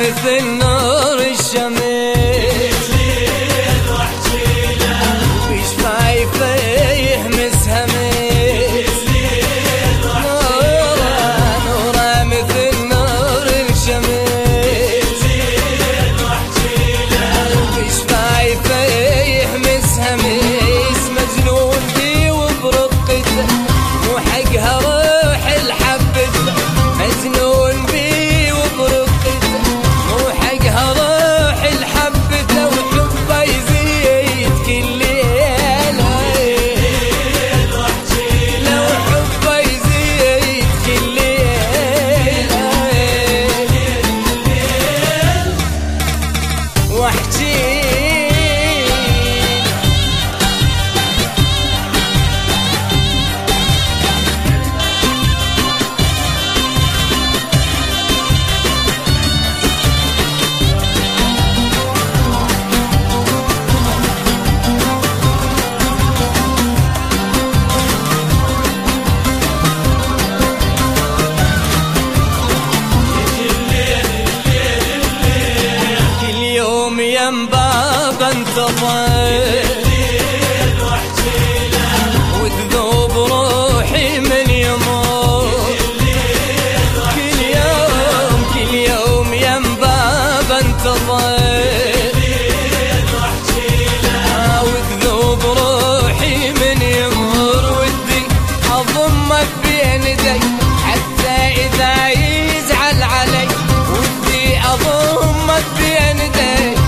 مثل نور الشمس بشفايفه يهمس همس نوره مثل نور الشمس بشفايفه يهمس همس مجنون بي وبرقته مو حقها روح الحبته مجنون بي وبرقته مو حقها روح الحبته وحبه يزيد كل ليله لو حبه يزيد كل ليله واحكي يم باب انتظر وتذوب روحي من يموت كل يوم يم باب انتظر وتذوب روحي من يمر ودي اضمك بين يدي حتى اذا يزعل علي ودي اضمك بين يدي